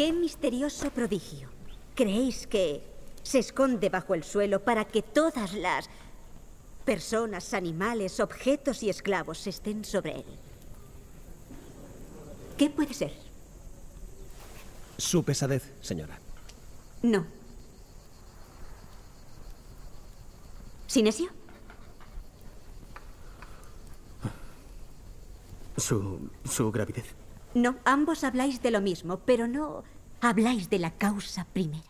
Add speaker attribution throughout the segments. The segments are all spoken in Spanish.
Speaker 1: qué misterioso prodigio creéis que se esconde bajo el suelo para que todas las personas, animales, objetos y esclavos estén sobre él? ¿Qué puede ser?
Speaker 2: Su pesadez, señora.
Speaker 1: No. ¿Sinesio?
Speaker 2: Su gravidez.
Speaker 1: No, ambos habláis de lo mismo, pero no habláis de la causa primera.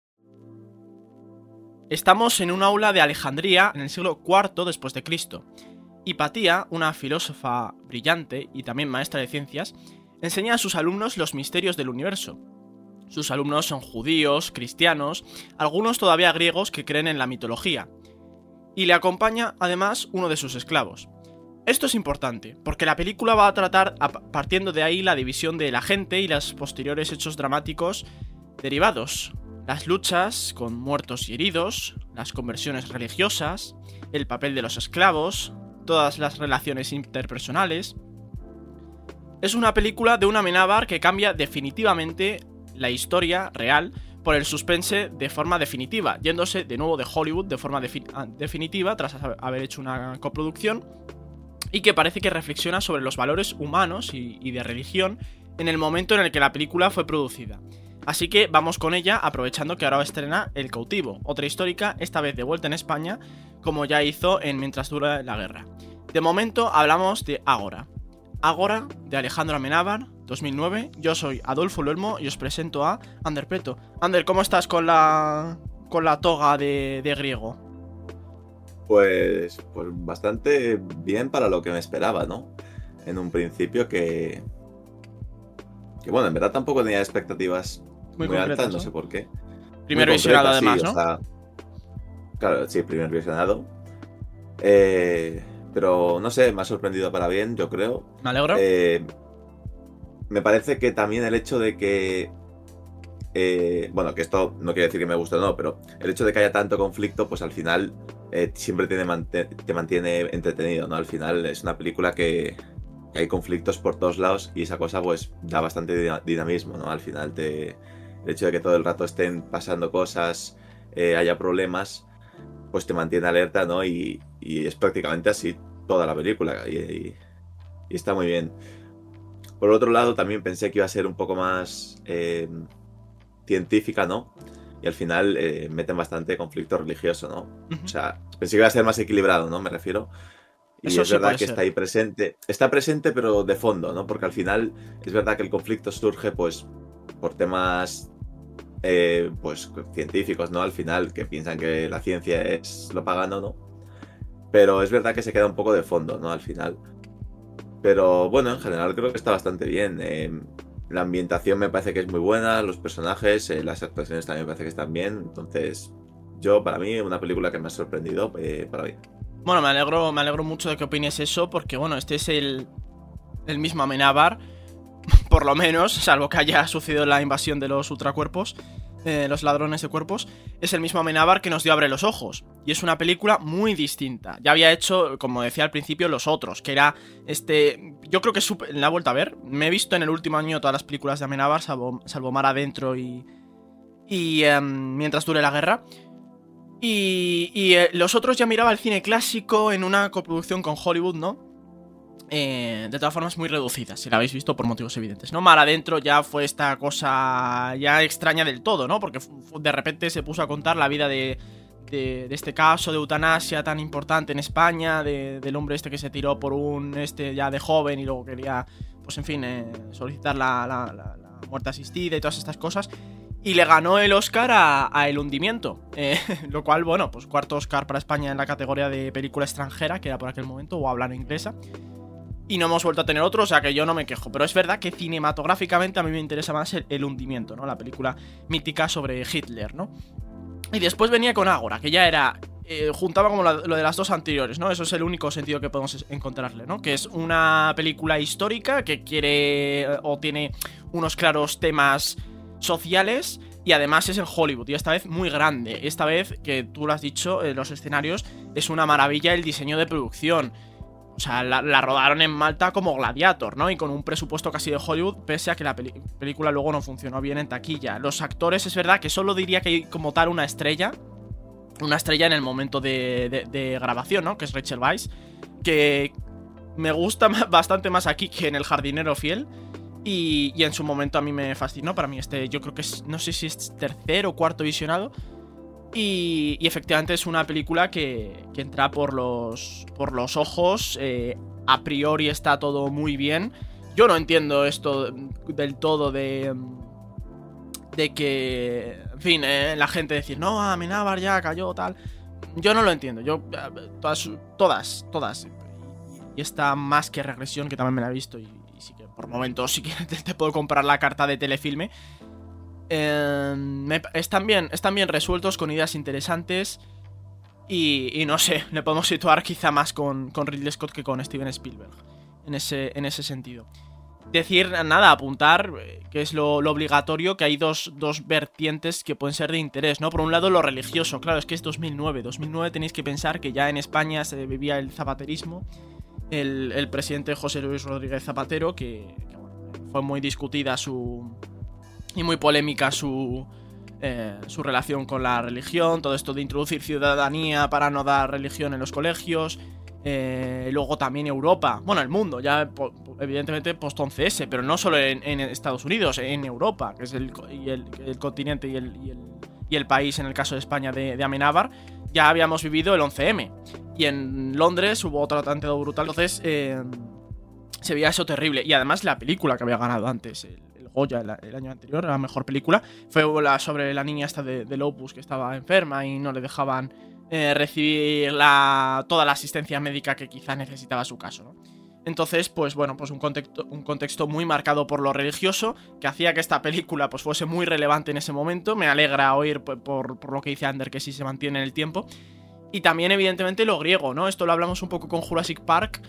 Speaker 3: Estamos en un aula de Alejandría en el siglo IV después de Cristo. Hipatía, una filósofa brillante y también maestra de ciencias, enseña a sus alumnos los misterios del universo. Sus alumnos son judíos, cristianos, algunos todavía griegos que creen en la mitología. Y le acompaña, además, uno de sus esclavos. Esto es importante, porque la película va a tratar, partiendo de ahí, la división de la gente y los posteriores hechos dramáticos derivados. Las luchas con muertos y heridos, las conversiones religiosas, el papel de los esclavos, todas las relaciones interpersonales. Es una película de un Amenábar que cambia definitivamente la historia real por el suspense de forma definitiva, yéndose de nuevo de Hollywood de forma definitiva tras haber hecho una coproducción, y que parece que reflexiona sobre los valores humanos y de religión en el momento en el que la película fue producida. Así que vamos con ella, aprovechando que ahora estrena El cautivo, otra histórica, esta vez de vuelta en España, como ya hizo en Mientras dura la guerra. De momento hablamos de Ágora. Ágora, de Alejandro Amenábar, 2009. Yo soy Adolfo Luelmo y os presento a Ander Preto. Ander, ¿cómo estás con la toga de griego?
Speaker 4: Pues bastante bien para lo que me esperaba, ¿no? En un principio que bueno, en verdad tampoco tenía expectativas muy altas, no sé por qué.
Speaker 3: Primer visionado además,
Speaker 4: sí,
Speaker 3: ¿no?
Speaker 4: O sea, claro, sí, primer visionado. Pero no sé, me ha sorprendido para bien, yo creo.
Speaker 3: Me alegro.
Speaker 4: Me parece que también el hecho de que bueno, que esto no quiere decir que me guste o no, pero el hecho de que haya tanto conflicto, pues al final siempre te mantiene entretenido, ¿no? Al final es una película que hay conflictos por todos lados y esa cosa pues da bastante dinamismo, ¿no? Al final el hecho de que todo el rato estén pasando cosas, haya problemas, pues te mantiene alerta, ¿no? Y es prácticamente así toda la película y está muy bien. Por otro lado, también pensé que iba a ser un poco más científica, ¿no? Y al final meten bastante conflicto religioso, ¿no? O sea, pensé que iba a ser más equilibrado, ¿no? Me refiero. Y
Speaker 3: eso
Speaker 4: es
Speaker 3: sí
Speaker 4: verdad que
Speaker 3: ser.
Speaker 4: está ahí presente. Está presente, pero de fondo, ¿no? Porque al final es verdad que el conflicto surge, pues, por temas pues científicos, ¿no? Al final, que piensan que la ciencia es lo pagano, ¿no? Pero es verdad que se queda un poco de fondo, ¿no? Al final. Pero bueno, en general creo que está bastante bien. La ambientación me parece que es muy buena, los personajes, las actuaciones también me parece que están bien. Entonces, para mí, una película que me ha sorprendido para bien.
Speaker 3: Bueno, me alegro mucho de que opines eso, porque bueno, este es el mismo Amenábar, por lo menos, salvo que haya sucedido la invasión de los ultracuerpos, los ladrones de cuerpos, es el mismo Amenábar que nos dio Abre los ojos, y es una película muy distinta. Ya había hecho, como decía al principio, Los Otros, que era yo creo que la he vuelto a ver, me he visto en el último año todas las películas de Amenábar, salvo Mar Adentro y Mientras dure la guerra. Y Los Otros ya miraba el cine clásico en una coproducción con Hollywood, ¿no? De todas formas muy reducidas, si la habéis visto por motivos evidentes, ¿no? Mar Adentro ya fue esta cosa ya extraña del todo, ¿no? Porque de repente se puso a contar la vida de este caso de eutanasia tan importante en España, del hombre este que se tiró por un ya de joven y luego quería, pues en fin, solicitar la muerte asistida y todas estas cosas. Y le ganó el Oscar a El hundimiento, lo cual, bueno, pues cuarto Oscar para España en la categoría de película extranjera, que era por aquel momento, o habla inglesa. Y no hemos vuelto a tener otro, o sea que yo no me quejo. Pero es verdad que cinematográficamente a mí me interesa más el hundimiento, ¿no? La película mítica sobre Hitler, ¿no? Y después venía con Ágora, que ya era... juntaba como lo de las dos anteriores, ¿no? Eso es el único sentido que podemos encontrarle, ¿no? Que es una película histórica que quiere o tiene unos claros temas sociales y además es en Hollywood y esta vez muy grande. Esta vez, que tú lo has dicho, los escenarios, es una maravilla el diseño de producción. O sea, la rodaron en Malta como Gladiator, ¿no? Y con un presupuesto casi de Hollywood, pese a que la película luego no funcionó bien en taquilla. Los actores, es verdad que solo diría que hay como tal una estrella en el momento de grabación, ¿no? Que es Rachel Weisz, que me gusta bastante más aquí que en El jardinero fiel. Y en su momento a mí me fascinó. Para mí yo creo que no sé si es tercer o cuarto visionado. Y efectivamente es una película que entra por los ojos. A priori está todo muy bien. Yo no entiendo esto del todo de que, en fin, la gente decir, no, Amenábar ya cayó, tal. Yo no lo entiendo. Todas. Y esta más que regresión, que también me la he visto. Y sí que por momentos sí que te puedo comprar la carta de Telefilme. Están bien resueltos, con ideas interesantes. Y no sé, le podemos situar quizá más con Ridley Scott que con Steven Spielberg en ese sentido. Decir, nada, apuntar, que es lo obligatorio, que hay dos vertientes que pueden ser de interés, ¿no? Por un lado, lo religioso, claro, es que es 2009. 2009 tenéis que pensar que ya en España se vivía el zapaterismo. El presidente José Luis Rodríguez Zapatero, que bueno, fue muy discutida y muy polémica su relación con la religión, todo esto de introducir ciudadanía para no dar religión en los colegios. Luego también Europa, bueno, el mundo, ya evidentemente post-11S, pero no solo en Estados Unidos, en Europa, que es el continente y el país, en el caso de España, de Amenábar. Ya habíamos vivido el 11M. Y en Londres hubo otro atentado brutal. Entonces se veía eso terrible. Y además la película que había ganado antes, el Goya, el año anterior, la mejor película, fue sobre la niña esta de Opus, que estaba enferma y no le dejaban recibir toda la asistencia médica que quizá necesitaba su caso, ¿no? Entonces, pues bueno, pues un contexto muy marcado por lo religioso, que hacía que esta película pues fuese muy relevante en ese momento. Me alegra oír por lo que dice Ander, que sí se mantiene en el tiempo. Y también, evidentemente, lo griego, ¿no? Esto lo hablamos un poco con Jurassic Park.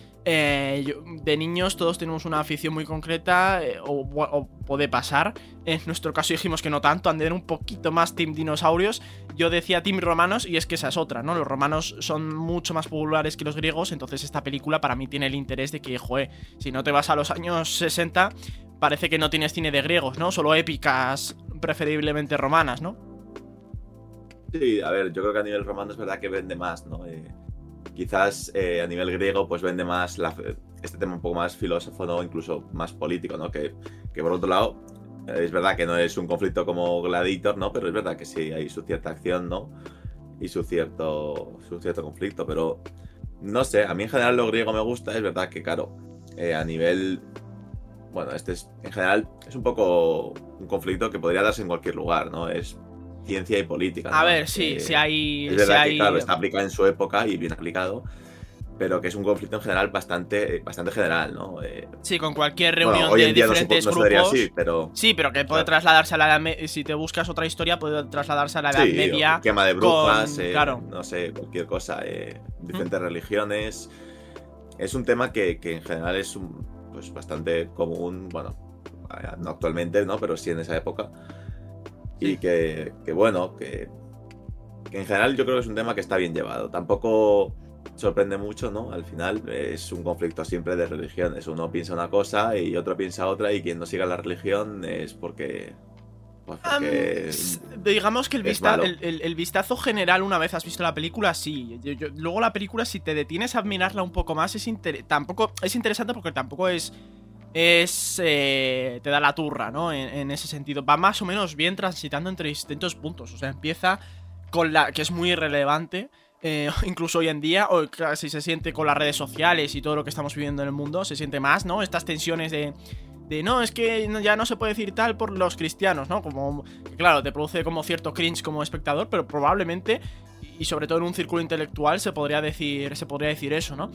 Speaker 3: De niños todos tenemos una afición muy concreta, o puede pasar. En nuestro caso dijimos que no tanto, Ander un poquito más team dinosaurios. Yo decía team romanos, y es que esa es otra, ¿no? Los romanos son mucho más populares que los griegos, entonces esta película para mí tiene el interés de que, joder, si no te vas a los años 60, parece que no tienes cine de griegos, ¿no? Solo épicas, preferiblemente romanas, ¿no?
Speaker 4: Sí, a ver, yo creo que a nivel romano es verdad que vende más, ¿no? Quizás a nivel griego pues vende más este tema un poco más filósofo, ¿no? Incluso más político, ¿no? Que por otro lado, es verdad que no es un conflicto como Gladiator, ¿no? Pero es verdad que sí hay su cierta acción, ¿no? Y su cierto conflicto, pero no sé, a mí en general lo griego me gusta. Es verdad que, claro, a nivel... Bueno, en general es un poco un conflicto que podría darse en cualquier lugar, ¿no? Es ciencia y política, ¿no?
Speaker 3: A ver, sí, si hay...
Speaker 4: Es verdad que, claro, está aplicado en su época y bien aplicado, pero que es un conflicto en general bastante general, ¿no?
Speaker 3: Sí, con cualquier reunión
Speaker 4: hoy
Speaker 3: de
Speaker 4: en día
Speaker 3: diferentes
Speaker 4: no
Speaker 3: grupos.
Speaker 4: Así, pero...
Speaker 3: Sí, pero que puede trasladarse a la Edad Media. Si te buscas otra historia, puede trasladarse a la Edad Media.
Speaker 4: Quema de brujas,
Speaker 3: claro.
Speaker 4: No sé, cualquier cosa. Diferentes religiones. Es un tema que en general es pues bastante común, bueno, no actualmente, ¿no? Pero sí en esa época. Y que bueno, que en general yo creo que es un tema que está bien llevado. Tampoco sorprende mucho, ¿no? Al final es un conflicto siempre de religiones. Uno piensa una cosa y otro piensa otra, y quien no siga la religión es porque
Speaker 3: digamos que el vistazo general, una vez has visto la película, sí. Luego la película, si te detienes a admirarla un poco más, tampoco es interesante, porque tampoco te da la turra, ¿no? En ese sentido. Va más o menos bien transitando entre distintos puntos. O sea, empieza con que es muy relevante, incluso hoy en día, o casi se siente con las redes sociales y todo lo que estamos viviendo en el mundo. Se siente más, ¿no? Estas tensiones de no, es que ya no se puede decir tal por los cristianos, ¿no? Como que, claro, te produce como cierto cringe como espectador, pero probablemente, y sobre todo en un círculo intelectual, se podría decir eso, ¿no?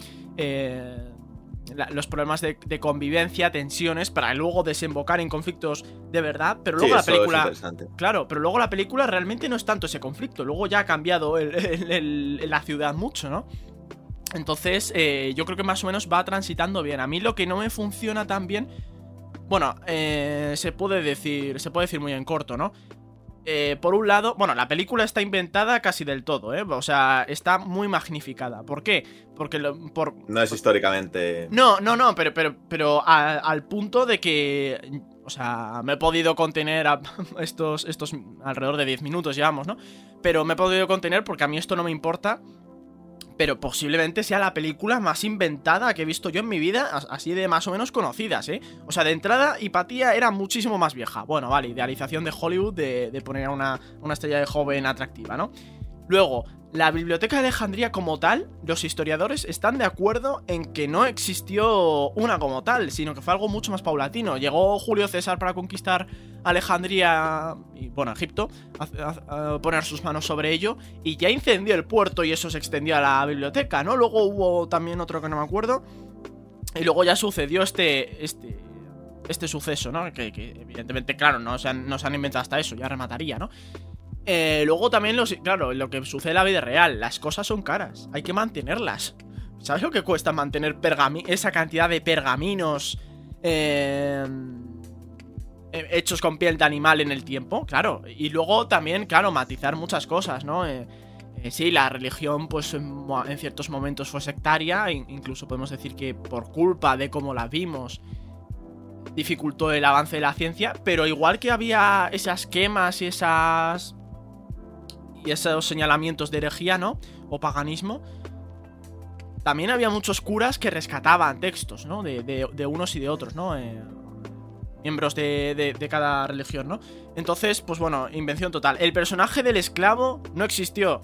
Speaker 3: Los problemas de convivencia, tensiones, para luego desembocar en conflictos de verdad. Pero luego la película, claro, pero luego la película realmente no es tanto ese conflicto. Luego ya ha cambiado la ciudad mucho, ¿no? Entonces yo creo que más o menos va transitando bien. A mí lo que no me funciona tan bien, bueno, se puede decir muy en corto, ¿no? por un lado, bueno, la película está inventada casi del todo, ¿eh? O sea, está muy magnificada. ¿Por qué? Porque
Speaker 4: no es históricamente...
Speaker 3: No, pero al punto de que, o sea, me he podido contener a estos alrededor de 10 minutos, llevamos, ¿no? Pero me he podido contener porque a mí esto no me importa. Pero posiblemente sea la película más inventada que he visto yo en mi vida, así de más o menos conocidas, ¿eh? O sea, de entrada, Hipatia era muchísimo más vieja. Bueno, vale, idealización de Hollywood de poner a una estrella de joven atractiva, ¿no? Luego, la Biblioteca de Alejandría como tal, los historiadores están de acuerdo en que no existió una como tal, sino que fue algo mucho más paulatino. Llegó Julio César para conquistar Alejandría y, bueno, Egipto, a poner sus manos sobre ello, y ya incendió el puerto y eso se extendió a la biblioteca, ¿no? Luego hubo también otro que no me acuerdo, y luego ya sucedió este suceso, ¿no? Que evidentemente, claro, no se han inventado hasta eso, ya remataría, ¿no? Luego también, claro, lo que sucede en la vida real, las cosas son caras, hay que mantenerlas. ¿Sabes lo que cuesta mantener esa cantidad de pergaminos hechos con piel de animal en el tiempo? Claro, y luego también, claro, matizar muchas cosas, ¿no? Sí, la religión, pues en ciertos momentos fue sectaria, incluso podemos decir que por culpa de cómo la vimos dificultó el avance de la ciencia, pero igual que había esas quemas y esos señalamientos de herejía, ¿no? O paganismo, también había muchos curas que rescataban textos, ¿no? De unos y de otros, ¿no? Miembros de cada religión, ¿no? Entonces, pues bueno, invención total. El personaje del esclavo no existió.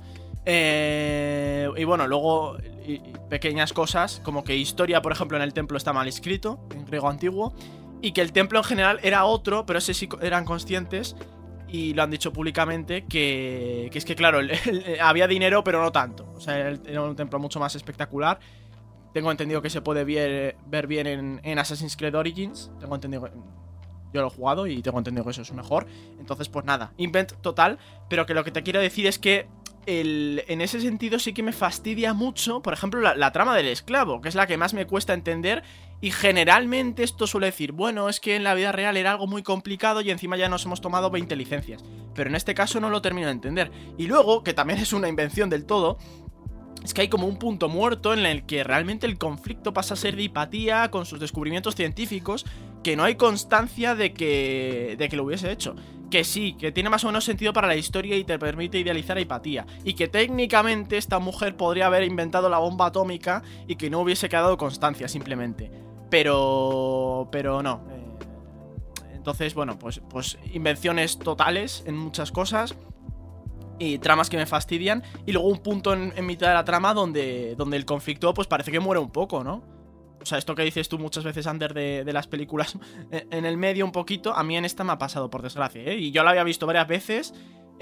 Speaker 3: Y bueno, luego pequeñas cosas, como que historia, por ejemplo, en el templo está mal escrito, en griego antiguo, y que el templo en general era otro, pero ese sí eran conscientes. Y lo han dicho públicamente que es que, claro, había dinero, pero no tanto. O sea, era un templo mucho más espectacular. Tengo entendido que se puede ver bien en Assassin's Creed Origins. Tengo entendido que... Yo lo he jugado y tengo entendido que eso es mejor. Entonces, pues nada, invent total. Pero que lo que te quiero decir es que en ese sentido sí que me fastidia mucho, por ejemplo, la trama del esclavo, que es la que más me cuesta entender. Y generalmente esto suele decir, bueno, es que en la vida real era algo muy complicado y encima ya nos hemos tomado 20 licencias. Pero en este caso no lo termino de entender. Y luego, que también es una invención del todo, es que hay como un punto muerto en el que realmente el conflicto pasa a ser de Hipatia con sus descubrimientos científicos, que no hay constancia de que lo hubiese hecho. Que sí, que tiene más o menos sentido para la historia y te permite idealizar a Hipatia. Y que técnicamente esta mujer podría haber inventado la bomba atómica y que no hubiese quedado constancia simplemente. Pero no. Entonces, bueno, pues invenciones totales en muchas cosas. Y tramas que me fastidian. Y luego un punto en mitad de la trama donde el conflicto pues parece que muere un poco, ¿no? O sea, esto que dices tú muchas veces, Ander, de las películas en el medio un poquito, a mí en esta me ha pasado, por desgracia, ¿eh? Y yo la había visto varias veces,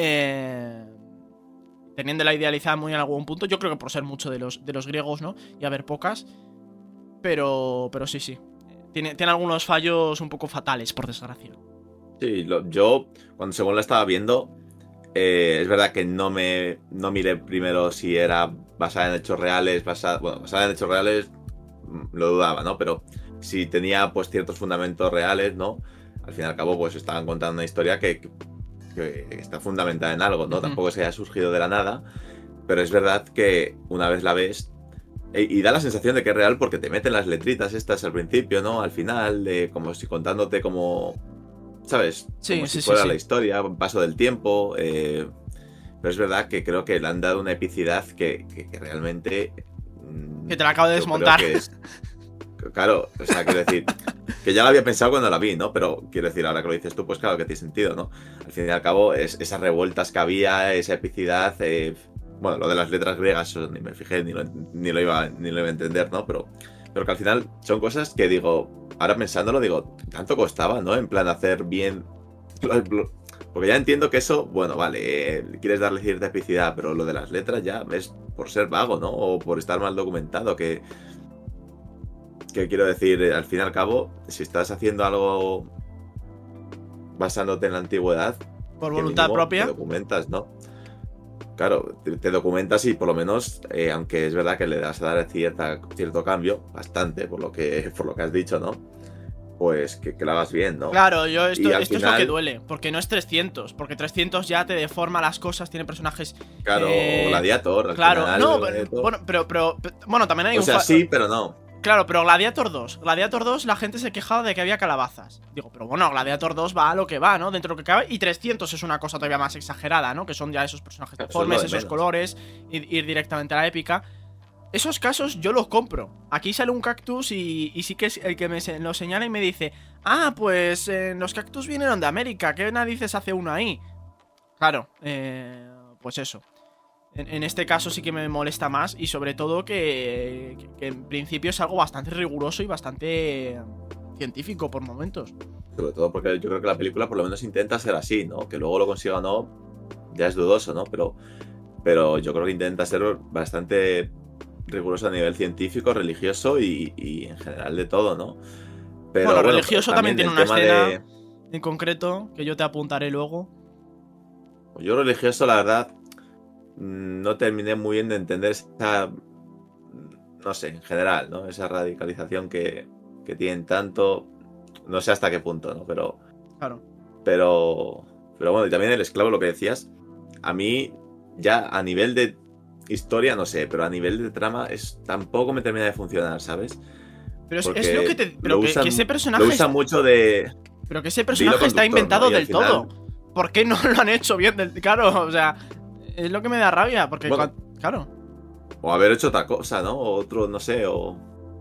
Speaker 3: teniéndola idealizada muy en algún punto. Yo creo que por ser mucho de los griegos, ¿no? Y haber pocas. Pero sí. Tiene algunos fallos un poco fatales, por desgracia. Sí,
Speaker 4: yo, cuando según la estaba viendo, es verdad que no miré primero si era basada en hechos reales, basada en hechos reales, lo dudaba, ¿no? Pero si tenía pues ciertos fundamentos reales, ¿no? Al fin y al cabo, pues estaban contando una historia que está fundamentada en algo, ¿no? Tampoco se haya surgido de la nada, pero es verdad que una vez la ves y da la sensación de que es real porque te meten las letritas estas al principio, ¿no? Al final, como si contándote como... ¿Sabes? Como si fuera la historia, un paso del tiempo. Pero es verdad que creo que le han dado una epicidad que realmente...
Speaker 3: Que te la acabo de desmontar.
Speaker 4: Claro, o sea, quiero decir... Que ya lo había pensado cuando la vi, ¿no? Pero quiero decir, ahora que lo dices tú, pues claro que tiene sentido, ¿no? Al fin y al cabo, esas revueltas que había, esa epicidad... bueno, lo de las letras griegas, eso ni me fijé, ni lo iba a entender, ¿no? Pero que al final son cosas que digo... Ahora pensándolo, digo, tanto costaba, ¿no? En plan, hacer bien... Porque ya entiendo que eso, bueno, vale, quieres darle cierta epicidad, pero lo de las letras ya es por ser vago, ¿no? O por estar mal documentado, que quiero decir, al fin y al cabo, si estás haciendo algo basándote en la antigüedad...
Speaker 3: Por voluntad propia.
Speaker 4: Te documentas, ¿no? Claro, te documentas y por lo menos, aunque es verdad que le das a dar cierto cambio, bastante, por lo que has dicho, ¿no? pues que lo hagas bien, ¿no?
Speaker 3: Claro, esto
Speaker 4: Y al
Speaker 3: es lo
Speaker 4: final-
Speaker 3: que duele, porque no es 300, porque 300 ya te deforma las cosas, tiene personajes...
Speaker 4: Claro, Gladiator, al
Speaker 3: Claro,
Speaker 4: final,
Speaker 3: no,
Speaker 4: Gladiator.
Speaker 3: bueno, pero bueno, también hay
Speaker 4: O
Speaker 3: un...
Speaker 4: sea, sí, pero no.
Speaker 3: Claro, pero Gladiator 2 la gente se quejaba de que había calabazas. Digo, pero bueno, Gladiator 2 va a lo que va, ¿no? Dentro de lo que cabe. Y 300 es una cosa todavía más exagerada, ¿no? Que son ya esos personajes
Speaker 4: Eso es
Speaker 3: deformes,
Speaker 4: lo de
Speaker 3: esos
Speaker 4: menos.
Speaker 3: colores, ir directamente a la épica. Esos casos yo los compro. Aquí sale un cactus y sí que es el que lo señala y me dice: ah, pues los cactus vinieron de América, ¿qué narices hace uno ahí? Claro, pues eso. En este caso sí que me molesta más. Y sobre todo que en principio es algo bastante riguroso y bastante científico por momentos.
Speaker 4: Sobre todo porque yo creo que la película por lo menos intenta ser así, ¿no? Que luego lo consiga o no, ya es dudoso, ¿no? Pero yo creo que intenta ser bastante riguroso a nivel científico, religioso y en general de todo, ¿no? Pero
Speaker 3: bueno,
Speaker 4: bueno,
Speaker 3: religioso también tiene
Speaker 4: el
Speaker 3: una
Speaker 4: tema
Speaker 3: escena en concreto que yo te apuntaré luego.
Speaker 4: Yo religioso, la verdad, no terminé muy bien de entender esa, no sé, en general, ¿no? Esa radicalización que tienen tanto, no sé hasta qué punto, ¿no?
Speaker 3: Claro.
Speaker 4: Pero bueno, y también el esclavo, lo que decías, a mí ya a nivel de historia, no sé, pero a nivel de trama tampoco me termina de funcionar, ¿sabes?
Speaker 3: Pero es
Speaker 4: Porque
Speaker 3: lo que te... Pero
Speaker 4: lo
Speaker 3: que
Speaker 4: usan-
Speaker 3: ese personaje...
Speaker 4: Lo usan mucho de...
Speaker 3: Pero que ese
Speaker 4: hilo
Speaker 3: personaje está
Speaker 4: conductor,
Speaker 3: inventado
Speaker 4: ¿no? Y al
Speaker 3: del
Speaker 4: final-
Speaker 3: todo. ¿Por qué no lo han hecho bien Claro, o sea, es lo que me da rabia, porque
Speaker 4: Bueno.
Speaker 3: claro.
Speaker 4: O haber hecho otra cosa, ¿no? O otro, no sé, o...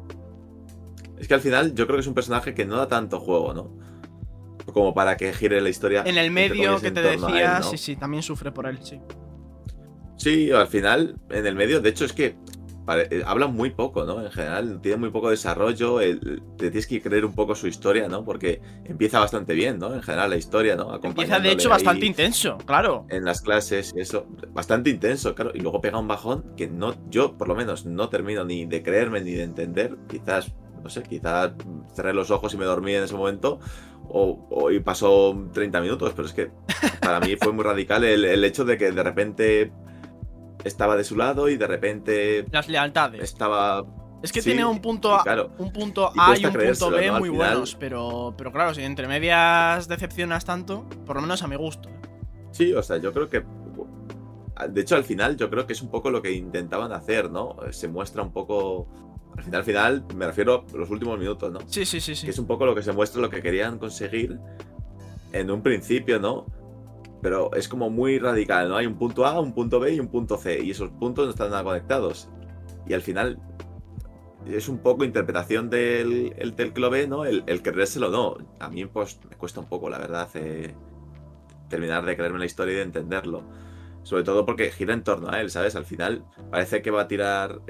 Speaker 4: Es que al final yo creo que es un personaje que no da tanto juego, ¿no? Como para que gire la historia.
Speaker 3: En el
Speaker 4: entre
Speaker 3: medio
Speaker 4: comillas,
Speaker 3: que
Speaker 4: en
Speaker 3: te
Speaker 4: torno a
Speaker 3: decía,
Speaker 4: él, ¿no?
Speaker 3: sí, también sufre por él, sí.
Speaker 4: Sí, al final, en el medio, de hecho, es que hablan muy poco, ¿no? En general, tiene muy poco desarrollo. Te tienes que creer un poco su historia, ¿no? Porque empieza bastante bien, ¿no? En general, la historia, ¿no?
Speaker 3: Empieza de
Speaker 4: Acompañándole
Speaker 3: hecho
Speaker 4: ahí
Speaker 3: bastante intenso, claro.
Speaker 4: en las clases y eso. Bastante intenso, claro. Y luego pega un bajón que no, yo, por lo menos, no termino ni de creerme ni de entender. Quizás, no sé, quizás cerré los ojos y me dormí en ese momento. Y pasó 30 minutos, pero es que para mí fue muy radical el hecho de que de repente estaba de su lado y de repente
Speaker 3: Las lealtades.
Speaker 4: estaba...
Speaker 3: Es que
Speaker 4: sí,
Speaker 3: tiene un punto
Speaker 4: y
Speaker 3: A,
Speaker 4: claro,
Speaker 3: un punto
Speaker 4: y
Speaker 3: A y
Speaker 4: cuesta
Speaker 3: un punto
Speaker 4: creérselo,
Speaker 3: B
Speaker 4: ¿no? Al
Speaker 3: muy
Speaker 4: final-
Speaker 3: buenos, pero claro, si entre medias decepcionas tanto, por lo menos a mi gusto.
Speaker 4: Sí, o sea, yo creo que... De hecho, al final yo creo que es un poco lo que intentaban hacer, ¿no? Se muestra un poco... Al final, me refiero a los últimos minutos, ¿no?
Speaker 3: Sí.
Speaker 4: Que es un poco lo que se muestra, lo que querían conseguir en un principio, ¿no? Pero es como muy radical, ¿no? Hay un punto A, un punto B y un punto C. Y esos puntos no están nada conectados. Y al final es un poco interpretación del Clove, ¿no? El creérselo o no. A mí pues me cuesta un poco, la verdad, terminar de creerme la historia y de entenderlo. Sobre todo porque gira en torno a él, ¿sabes? Al final parece que va a tirar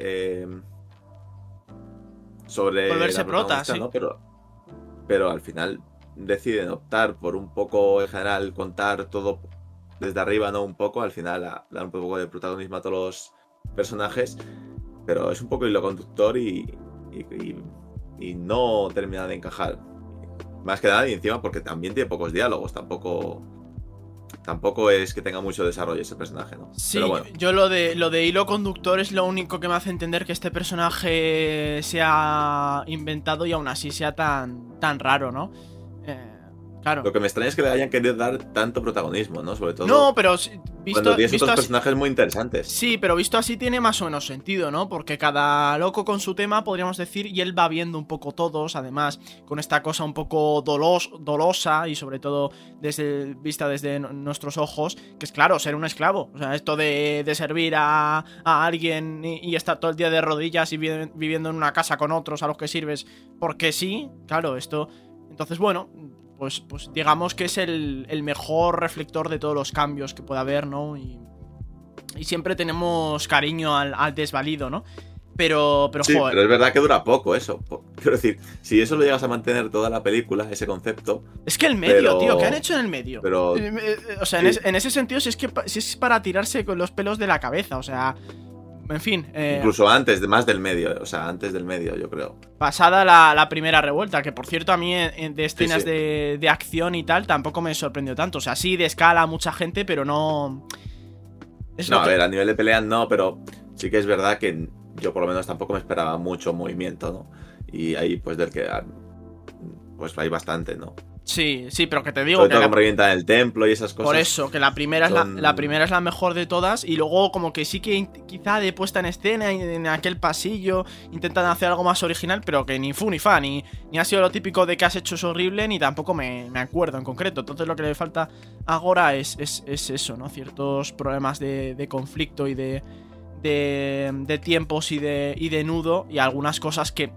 Speaker 4: sobre
Speaker 3: Volverse
Speaker 4: la
Speaker 3: prota,
Speaker 4: protagonista,
Speaker 3: sí.
Speaker 4: ¿no? Pero al final deciden optar por un poco, en general, contar todo desde arriba, ¿no? Un poco, al final dar un poco de protagonismo a todos los personajes, pero es un poco hilo conductor y no termina de encajar. Más que nada, y encima porque también tiene pocos diálogos, tampoco es que tenga mucho desarrollo ese personaje, ¿no?
Speaker 3: Sí,
Speaker 4: pero bueno.
Speaker 3: yo lo de hilo conductor es lo único que me hace entender que este personaje sea inventado y aún así sea tan raro, ¿no? Claro.
Speaker 4: Lo que me extraña es que le hayan querido dar tanto protagonismo, ¿no? Sobre todo
Speaker 3: No, pero
Speaker 4: cuando tienes otros
Speaker 3: así,
Speaker 4: personajes muy interesantes.
Speaker 3: sí, pero visto así tiene más o menos sentido, ¿no? Porque cada loco con su tema, podríamos decir, y él va viendo un poco todos, además, con esta cosa un poco dolosa y sobre todo vista desde nuestros ojos, que es claro, ser un esclavo. O sea, esto de servir a alguien y estar todo el día de rodillas y viviendo en una casa con otros a los que sirves, porque sí, claro, esto... Entonces, bueno... Pues digamos que es el mejor reflector de todos los cambios que puede haber, ¿no? Y siempre tenemos cariño al desvalido, ¿no? Pero
Speaker 4: Sí,
Speaker 3: joder.
Speaker 4: pero es verdad que dura poco eso. Quiero decir, si eso lo llegas a mantener toda la película, ese concepto,
Speaker 3: Es que el medio,
Speaker 4: pero-
Speaker 3: tío, ¿qué han hecho en el medio?
Speaker 4: pero-
Speaker 3: O sea,
Speaker 4: sí.
Speaker 3: en ese sentido, si es para tirarse con los pelos de la cabeza, o sea... En fin,
Speaker 4: incluso antes, más del medio, o sea, antes del medio, yo creo.
Speaker 3: pasada la primera revuelta, que por cierto a mí de escenas
Speaker 4: sí.
Speaker 3: de acción y tal tampoco me sorprendió tanto. O sea, sí de escala mucha gente, pero no... Es
Speaker 4: No,
Speaker 3: lo
Speaker 4: a
Speaker 3: que-
Speaker 4: ver, a nivel de pelea no, pero sí que es verdad que yo por lo menos tampoco me esperaba mucho movimiento, ¿no? Y ahí pues pues hay bastante, ¿no?
Speaker 3: Sí, pero que te digo
Speaker 4: Sobre
Speaker 3: que
Speaker 4: todo como revientan el templo y esas cosas.
Speaker 3: por eso, que la primera, la primera es la mejor de todas. Y luego como que sí que quizá de puesta en escena en aquel pasillo intentan hacer algo más original, pero que ni fu ni fa, ni ha sido lo típico de que has hecho es horrible, ni tampoco me acuerdo en concreto. Entonces lo que le falta a Gora es eso, ¿no? Ciertos problemas de conflicto y de tiempos y de nudo, y algunas cosas que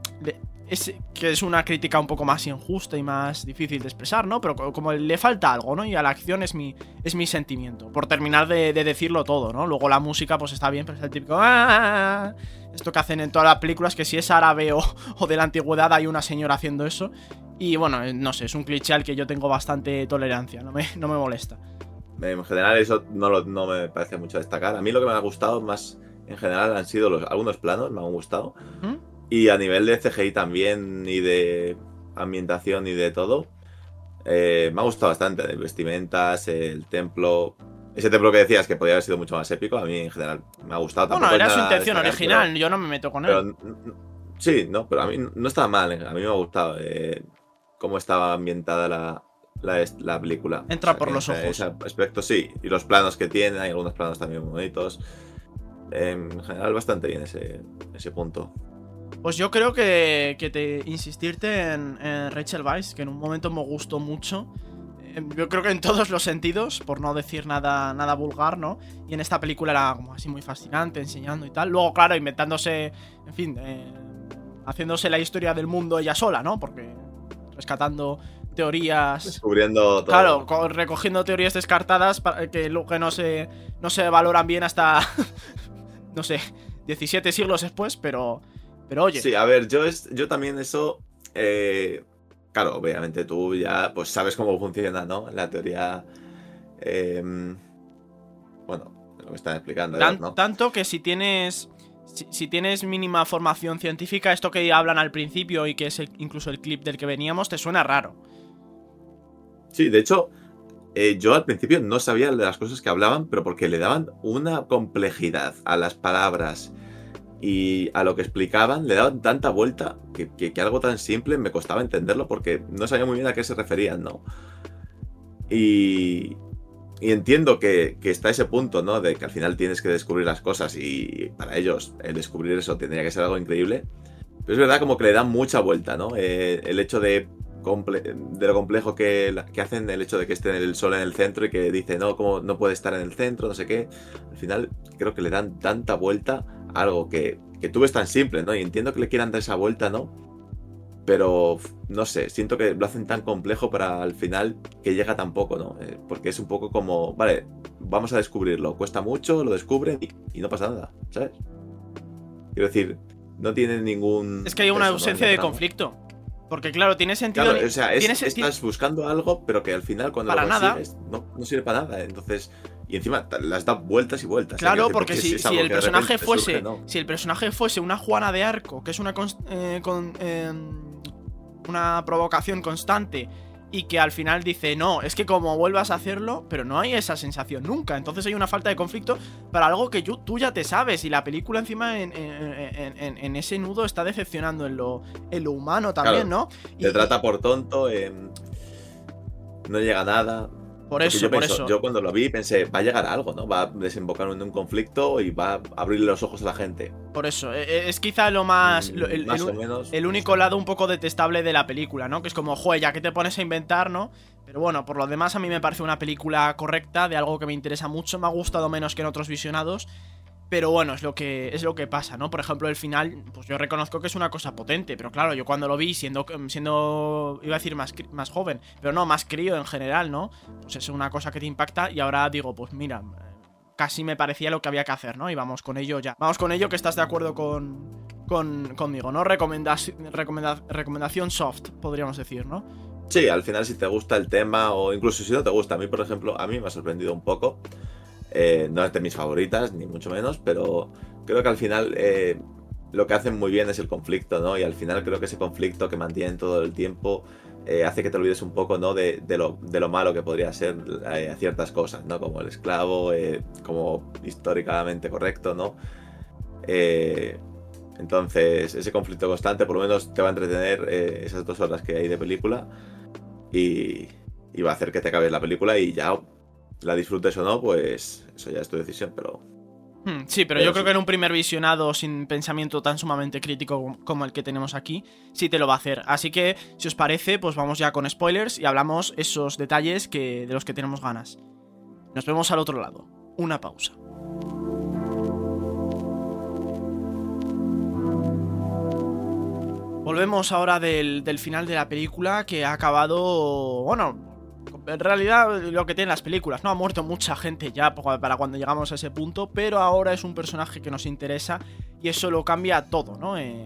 Speaker 3: es una crítica un poco más injusta y más difícil de expresar, ¿no? Pero como le falta algo, ¿no? Y a la acción es mi sentimiento. Por terminar de decirlo todo, ¿no? Luego la música pues está bien, pero es el típico ¡ah! Esto que hacen en todas las películas, que si es árabe o de la antigüedad hay una señora haciendo eso. Y bueno, no sé, es un cliché al que yo tengo bastante tolerancia, no me molesta.
Speaker 4: En general eso no me parece mucho destacar. A mí lo que me ha gustado más en general han sido algunos planos, me han gustado. Y a nivel de CGI también, y de ambientación y de todo, me ha gustado bastante. De vestimentas, el templo. Ese templo que decías que podría haber sido mucho más épico, a mí en general me ha gustado.
Speaker 3: Bueno, era su intención original, yo no me meto con él.
Speaker 4: Sí, no, pero a mí no estaba mal, a mí me ha gustado cómo estaba ambientada la película.
Speaker 3: Entra por los ojos.
Speaker 4: Ese aspecto sí, y los planos que tiene, hay algunos planos también muy bonitos. En general bastante bien ese punto.
Speaker 3: Pues yo creo que insistirte en Rachel Weisz, que en un momento me gustó mucho. Yo creo que en todos los sentidos, por no decir nada vulgar, ¿no? Y en esta película era como así muy fascinante, enseñando y tal. Luego, claro, inventándose, en fin, haciéndose la historia del mundo ella sola, ¿no? Porque rescatando teorías...
Speaker 4: Descubriendo todo.
Speaker 3: Claro, recogiendo teorías descartadas que luego no se valoran bien hasta, no sé, 17 siglos después, pero oye.
Speaker 4: Sí, a ver, yo también eso... claro, obviamente tú ya pues sabes cómo funciona, ¿no? La teoría... bueno, lo que están explicando. ¿no?
Speaker 3: Tanto que si tienes mínima formación científica, esto que hablan al principio y que es incluso el clip del que veníamos, te suena raro.
Speaker 4: Sí, de hecho, yo al principio no sabía de las cosas que hablaban, pero porque le daban una complejidad a las palabras y a lo que explicaban, le daban tanta vuelta que algo tan simple me costaba entenderlo porque no sabía muy bien a qué se referían, ¿no? Y entiendo que está ese punto, ¿no? De que al final tienes que descubrir las cosas y para ellos el descubrir eso tendría que ser algo increíble. Pero es verdad como que le dan mucha vuelta, ¿no? El hecho de lo complejo que hacen, el hecho de que esté el sol en el centro y que dice, no, como no puede estar en el centro, no sé qué. Al final creo que le dan tanta vuelta a algo que tú ves tan simple, ¿no? Y entiendo que le quieran dar esa vuelta, ¿no? Pero, no sé, siento que lo hacen tan complejo para al final que llega tan poco, ¿no? Porque es un poco como, vale, vamos a descubrirlo, cuesta mucho, lo descubren y no pasa nada, ¿sabes? Quiero decir, no tiene ningún...
Speaker 3: Es que hay una ausencia de conflicto. Porque claro, tiene sentido...
Speaker 4: Claro, o sea, estás buscando algo, pero que al final cuando lo consigues no sirve para nada, entonces... Y encima las da vueltas y vueltas.
Speaker 3: Claro, porque si el personaje fuese... ¿no? Si el personaje fuese una Juana de Arco, que es una provocación constante, y que al final dice, no, es que como vuelvas a hacerlo, pero no hay esa sensación nunca. Entonces hay una falta de conflicto para algo que tú ya te sabes. Y la película encima en ese nudo está decepcionando en lo humano también,
Speaker 4: claro,
Speaker 3: ¿no?
Speaker 4: Te trata por tonto, no llega a nada.
Speaker 3: Por eso.
Speaker 4: Yo cuando lo vi pensé, va a llegar a algo, ¿no? Va a desembocar en un conflicto y va a abrirle los ojos a la gente.
Speaker 3: Por eso, es quizá lo más...
Speaker 4: más o menos.
Speaker 3: El único lado un poco detestable de la película, ¿no? Que es como, joder, ya que te pones a inventar, ¿no? Pero bueno, por lo demás a mí me parece una película correcta, de algo que me interesa mucho. Me ha gustado menos que en otros visionados. Pero bueno, es lo que pasa, ¿no? Por ejemplo, el final, pues yo reconozco que es una cosa potente. Pero claro, yo cuando lo vi siendo iba a decir más joven, pero no, más crío en general, ¿no? Pues es una cosa que te impacta y ahora digo, pues mira, casi me parecía lo que había que hacer, ¿no? Y vamos con ello ya. Vamos con ello, que estás de acuerdo conmigo, ¿no? Recomendación soft, podríamos decir, ¿no?
Speaker 4: Sí, al final si te gusta el tema o incluso si no te gusta. A mí, por ejemplo, a mí me ha sorprendido un poco. No es de mis favoritas, ni mucho menos, pero creo que al final lo que hacen muy bien es el conflicto, ¿no? Y al final creo que ese conflicto que mantienen todo el tiempo hace que te olvides un poco, ¿no? De lo malo que podría ser ciertas cosas, ¿no? Como el esclavo, como históricamente correcto, ¿no? Entonces, ese conflicto constante por lo menos te va a entretener esas 2 horas que hay de película y va a hacer que te acabes la película y ya la disfrutes o no, pues eso ya es tu decisión, pero...
Speaker 3: Sí, pero yo creo que en un primer visionado sin pensamiento tan sumamente crítico como el que tenemos aquí, sí te lo va a hacer. Así que, si os parece, pues vamos ya con spoilers y hablamos esos detalles de los que tenemos ganas. Nos vemos al otro lado. Una pausa. Volvemos ahora del final de la película, que ha acabado... Bueno, en realidad lo que tienen las películas, ¿no? Ha muerto mucha gente ya para cuando llegamos a ese punto, pero ahora es un personaje que nos interesa y eso lo cambia todo, ¿no? Es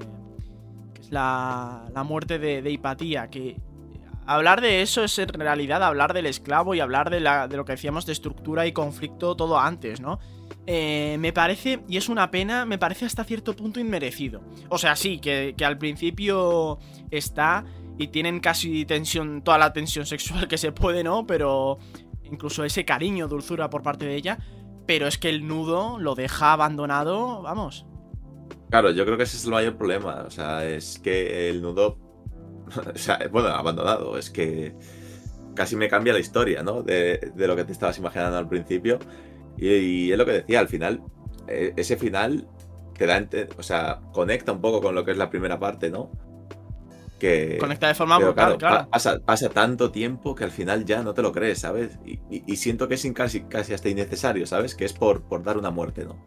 Speaker 3: la muerte de Hipatia, que... Hablar de eso es en realidad hablar del esclavo y hablar de lo que decíamos de estructura y conflicto todo antes, ¿no? Me parece, y es una pena, me parece hasta cierto punto inmerecido. O sea, sí, que al principio está y tienen casi tensión, toda la tensión sexual que se puede, ¿no? Pero incluso ese cariño, dulzura por parte de ella. Pero es que el nudo lo deja abandonado, vamos.
Speaker 4: Claro, yo creo que ese es el mayor problema. O sea, es que el nudo... O sea, bueno, abandonado. Es que casi me cambia la historia, ¿no? De lo que te estabas imaginando al principio. Y es lo que decía, al final, ese final te da, o sea, conecta un poco con lo que es la primera parte, ¿no? Que
Speaker 3: conecta de forma brutal, claro.
Speaker 4: Pasa tanto tiempo que al final ya no te lo crees, ¿sabes? Y siento que es casi hasta innecesario, ¿sabes? Que es por dar una muerte, ¿no?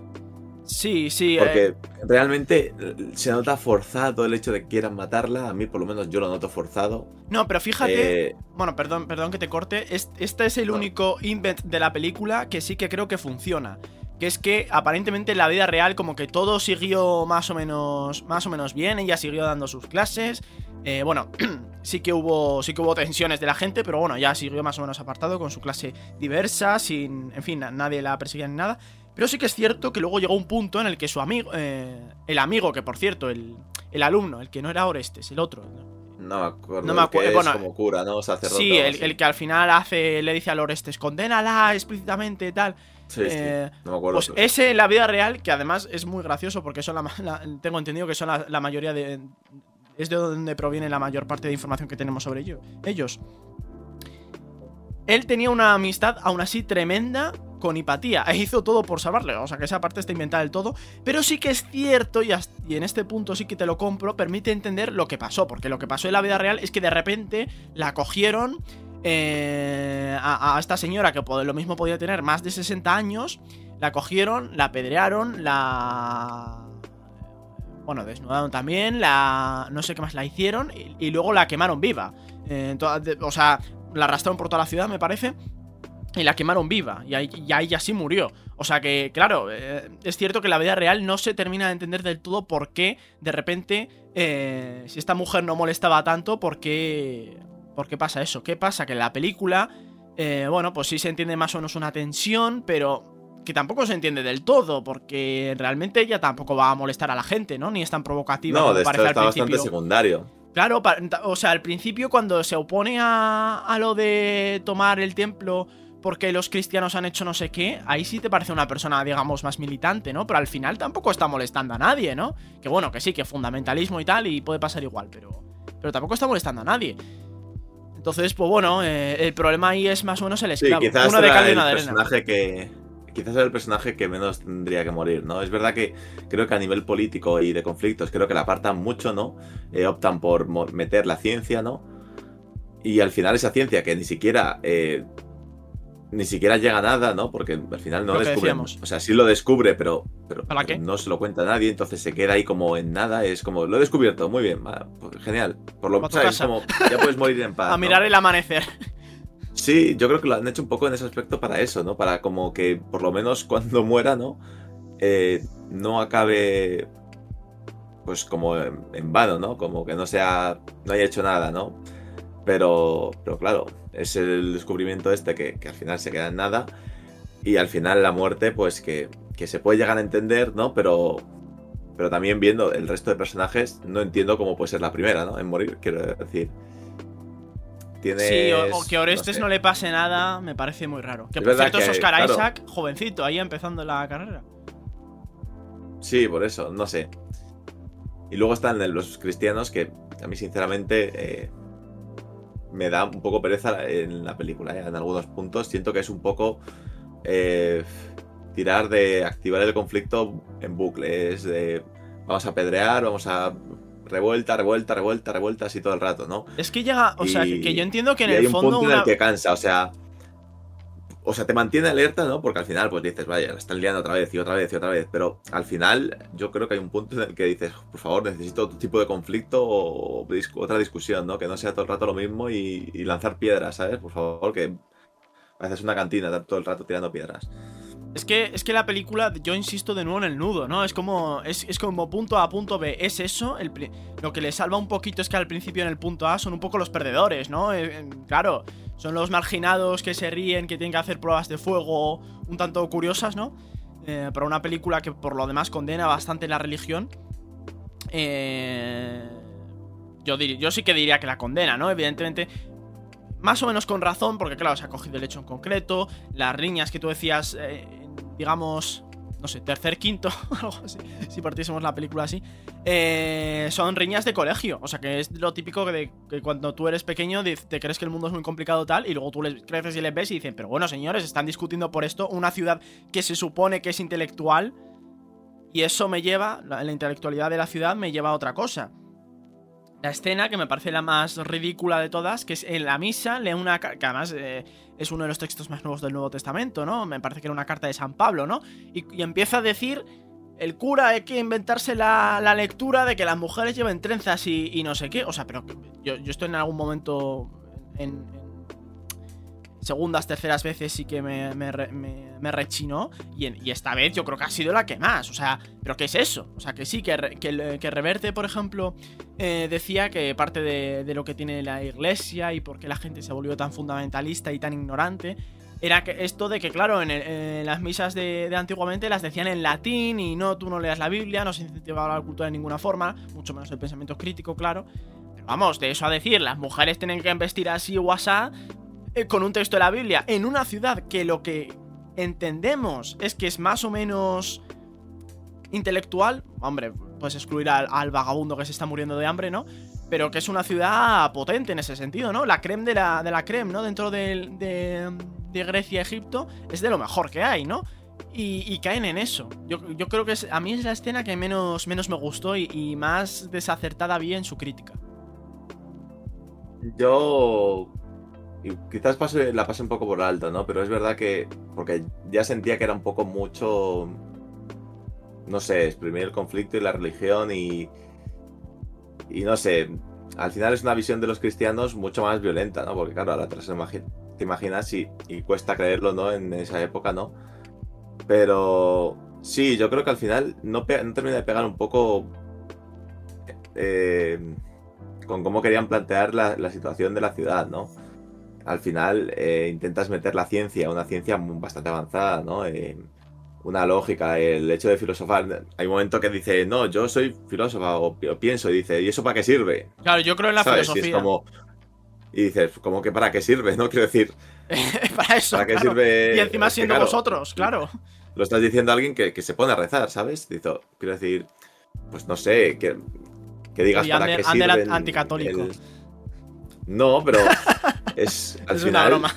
Speaker 3: Sí, sí.
Speaker 4: Porque realmente se nota forzado el hecho de que quieran matarla. A mí, por lo menos, yo lo noto forzado.
Speaker 3: No, pero fíjate. Bueno, perdón que te corte. Este es el único invent de la película que sí que creo que funciona. Que es que aparentemente en la vida real, como que todo siguió más o menos bien. Ella siguió dando sus clases. Bueno, sí que hubo tensiones de la gente, pero bueno, ya siguió más o menos apartado con su clase diversa, sin. En fin, nadie la perseguía ni nada. Pero sí que es cierto que luego llegó un punto en el que su amigo, el amigo, que por cierto, el alumno, el que no era Orestes, el otro.
Speaker 4: No me acuerdo.
Speaker 3: No me acuerdo.
Speaker 4: Es como cura, ¿no? Sacerdote.
Speaker 3: Sí, el que al final le dice a Orestes, condénala explícitamente, tal.
Speaker 4: Sí, no me acuerdo.
Speaker 3: Pues ese en la vida real, que además es muy gracioso porque tengo entendido que son la mayoría de... Es de donde proviene la mayor parte de información que tenemos sobre ellos. Él tenía una amistad aún así tremenda con Hipatia e hizo todo por salvarle. O sea que esa parte está inventada del todo. Pero sí que es cierto, y en este punto sí que te lo compro, permite entender lo que pasó. Porque lo que pasó en la vida real es que de repente la cogieron a esta señora, que lo mismo podía tener más de 60 años. La cogieron, la apedrearon, bueno, desnudaron también, no sé qué más la hicieron y luego la quemaron viva. O sea, la arrastraron por toda la ciudad, me parece, y la quemaron viva. Y ahí ya sí murió. O sea que, claro, es cierto que en la vida real no se termina de entender del todo por qué, de repente, si esta mujer no molestaba tanto, ¿por qué pasa eso? ¿Qué pasa? Que en la película, bueno, pues sí se entiende más o menos una tensión, pero que tampoco se entiende del todo, porque realmente ella tampoco va a molestar a la gente, ¿no? Ni es tan provocativa como parece al principio. No, de esto está bastante
Speaker 4: secundario.
Speaker 3: Claro, o sea, al principio cuando se opone a lo de tomar el templo porque los cristianos han hecho no sé qué, ahí sí te parece una persona, digamos, más militante, ¿no? Pero al final tampoco está molestando a nadie, ¿no? Que bueno, que sí, que fundamentalismo y tal, y puede pasar igual, pero tampoco está molestando a nadie. Entonces, pues bueno, el problema ahí es más o menos el esclavo.
Speaker 4: Sí, quizás
Speaker 3: uno de cal y una de arena.
Speaker 4: Quizás era el personaje que menos tendría que morir, ¿no? Es verdad que creo que a nivel político y de conflictos creo que la apartan mucho, ¿no? Optan por meter la ciencia, ¿no? Y al final esa ciencia que ni siquiera llega a nada, ¿no? Porque al final no descubre. O sea, sí lo descubre, pero
Speaker 3: ¿para qué?
Speaker 4: No se lo cuenta a nadie, entonces se queda ahí como en nada. Es como, lo he descubierto, muy bien, pues genial. Por lo que es como, ya puedes morir en paz.
Speaker 3: A mirar el amanecer.
Speaker 4: Sí, yo creo que lo han hecho un poco en ese aspecto para eso, ¿no? Para como que por lo menos cuando muera, ¿no? No acabe pues como en vano, ¿no? Como que no haya hecho nada, ¿no? Pero claro, es el descubrimiento que al final se queda en nada. Y al final la muerte, pues que se puede llegar a entender, ¿no? Pero también viendo el resto de personajes, no entiendo cómo puede ser la primera, ¿no? En morir, quiero decir.
Speaker 3: Sí, o que a Orestes no le pase nada, me parece muy raro. Que por cierto es Oscar Isaac, jovencito, ahí empezando la carrera.
Speaker 4: Sí, por eso, no sé. Y luego están los cristianos, que a mí sinceramente me da un poco pereza en la película, en algunos puntos. Siento que es un poco tirar de activar el conflicto en bucle. Es de vamos a apedrear, vamos a revuelta, así todo el rato, ¿no?
Speaker 3: Es que llega, o sea, que yo entiendo que en el
Speaker 4: hay un
Speaker 3: fondo
Speaker 4: punto en el que cansa, o sea, te mantiene alerta, ¿no? Porque al final, pues dices, vaya, la están liando otra vez y otra vez y otra vez. Pero al final, yo creo que hay un punto en el que dices, por favor, necesito otro tipo de conflicto o otra discusión, ¿no? Que no sea todo el rato lo mismo y lanzar piedras, ¿sabes? Por favor, que haces una cantina todo el rato tirando piedras.
Speaker 3: Es que la película, yo insisto de nuevo en el nudo, ¿no? Es como punto A, punto B. Es eso, lo que le salva un poquito es que al principio en el punto A son un poco los perdedores, ¿no? Claro, son los marginados que se ríen, que tienen que hacer pruebas de fuego un tanto curiosas, ¿no? Pero una película que por lo demás condena bastante la religión. Yo sí que diría que la condena, ¿no? Evidentemente, más o menos con razón, porque claro, se ha cogido el hecho en concreto. Las riñas que tú decías, digamos, no sé, tercer, quinto, algo así, si partiésemos la película así, son riñas de colegio. O sea, que es lo típico que cuando tú eres pequeño te crees que el mundo es muy complicado tal, y luego tú creces y les ves y dicen, pero bueno, señores, están discutiendo por esto, una ciudad que se supone que es intelectual, y eso me lleva, la intelectualidad de la ciudad me lleva a otra cosa. La escena que me parece la más ridícula de todas, que es en la misa, lee que además es uno de los textos más nuevos del Nuevo Testamento, ¿no? Me parece que era una carta de San Pablo, ¿no? Y empieza a decir, el cura hay que inventarse la lectura de que las mujeres lleven trenzas y no sé qué. O sea, pero yo estoy en algún momento en segundas, terceras veces sí que me rechinó. Y esta vez yo creo que ha sido la que más. O sea, ¿pero qué es eso? O sea, que sí, que Reverte, por ejemplo, decía que parte de lo que tiene la iglesia y por qué la gente se volvió tan fundamentalista y tan ignorante era que esto de que, claro, en las misas de antiguamente las decían en latín y no, tú no leas la Biblia, no se incentivaba la cultura de ninguna forma, mucho menos el pensamiento crítico, claro. Pero vamos, de eso a decir, las mujeres tienen que vestir así o asá, con un texto de la Biblia, en una ciudad que lo que entendemos es que es más o menos intelectual. Hombre, puedes excluir al vagabundo que se está muriendo de hambre, ¿no? Pero que es una ciudad potente en ese sentido, ¿no? La creme de la creme, ¿no? Dentro de Grecia, Egipto, es de lo mejor que hay, ¿no? Y caen en eso. Yo creo que a mí es la escena que menos me gustó y más desacertada vi en su crítica.
Speaker 4: Y quizás la pasé un poco por alto, ¿no? Pero es verdad que, porque ya sentía que era un poco mucho, no sé, exprimir el conflicto y la religión y no sé, al final es una visión de los cristianos mucho más violenta, ¿no? Porque claro, ahora te imaginas y cuesta creerlo, ¿no? En esa época, ¿no? Pero sí, yo creo que al final no termina de pegar un poco con cómo querían plantear la situación de la ciudad, ¿no? Al final intentas meter la ciencia, una ciencia bastante avanzada, ¿no? Una lógica, el hecho de filosofar. Hay un momento que dice, no, yo soy filósofa o pienso, y dice, ¿y eso para qué sirve?
Speaker 3: Claro, yo creo en la filosofía.
Speaker 4: Y dices, ¿cómo que para qué sirve? No quiero decir.
Speaker 3: Para eso.
Speaker 4: ¿Para qué
Speaker 3: claro.
Speaker 4: sirve?
Speaker 3: Y encima siendo
Speaker 4: claro,
Speaker 3: vosotros, claro.
Speaker 4: Lo estás diciendo a alguien que se pone a rezar, ¿sabes? Quiero decir, pues no sé, que digas para qué sirve.
Speaker 3: Anticatólico.
Speaker 4: No, pero es al
Speaker 3: es
Speaker 4: final.
Speaker 3: Una broma.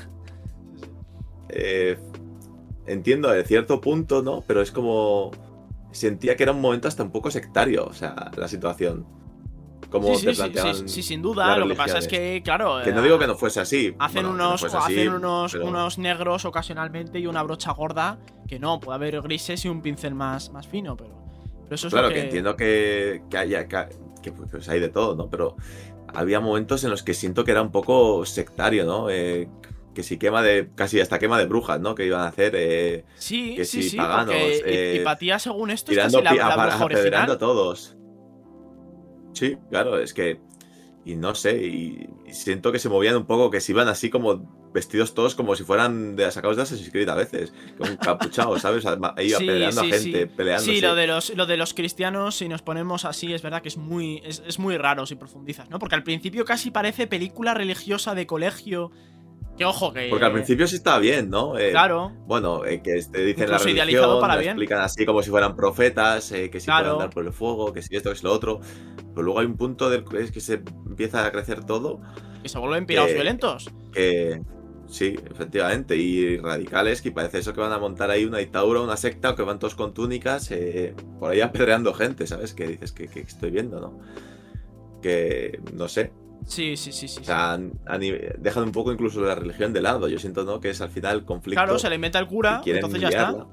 Speaker 4: Entiendo de cierto punto, ¿no? Pero es como. Sentía que era un momento hasta un poco sectario, o sea, la situación. Como te planteaban.
Speaker 3: Sí, sin duda. Lo que pasa es que, claro.
Speaker 4: Que no digo que no fuese así.
Speaker 3: Hacen unos negros ocasionalmente y una brocha gorda. Que no, puede haber grises y un pincel más fino, pero eso es
Speaker 4: claro,
Speaker 3: lo
Speaker 4: que entiendo que pues hay de todo, ¿no? Pero había momentos en los que siento que era un poco sectario, ¿no? Que si casi hasta quema de brujas, ¿no? Que iban a hacer.
Speaker 3: Sí,
Speaker 4: paganos.
Speaker 3: Porque Hipatía, según esto, es
Speaker 4: tirando
Speaker 3: casi la bruja original.
Speaker 4: a todos. Sí, claro, es que. Y no sé, y siento que se movían un poco, que se iban así como vestidos todos como si fueran sacados de Assassin's Creed a veces. Con capuchados, ¿sabes? Ahí peleando a gente, peleándose.
Speaker 3: Sí, lo de los cristianos, si nos ponemos así, es verdad que es muy raro si profundizas, ¿no? Porque al principio casi parece película religiosa de colegio. Que ojo, que.
Speaker 4: Porque al principio sí estaba bien, ¿no?
Speaker 3: Claro.
Speaker 4: Bueno, que te dicen la religión,
Speaker 3: idealizado para
Speaker 4: la
Speaker 3: bien.
Speaker 4: explican así como si fueran profetas, que sí pueden andar por el fuego, que si esto, que es lo otro. pero luego hay un punto del que es que se empieza a crecer todo.
Speaker 3: Que se vuelven pirados violentos.
Speaker 4: Sí, efectivamente, y radicales, que parece eso que van a montar ahí una dictadura, una secta, o que van todos con túnicas, por ahí apedreando gente, ¿sabes? Que dices que estoy viendo, ¿no? Que, no sé.
Speaker 3: Sí.
Speaker 4: O sea, dejan un poco incluso la religión de lado. Yo siento, ¿no? Que es al final el conflicto.
Speaker 3: Claro, se le inventa el cura, entonces ya está.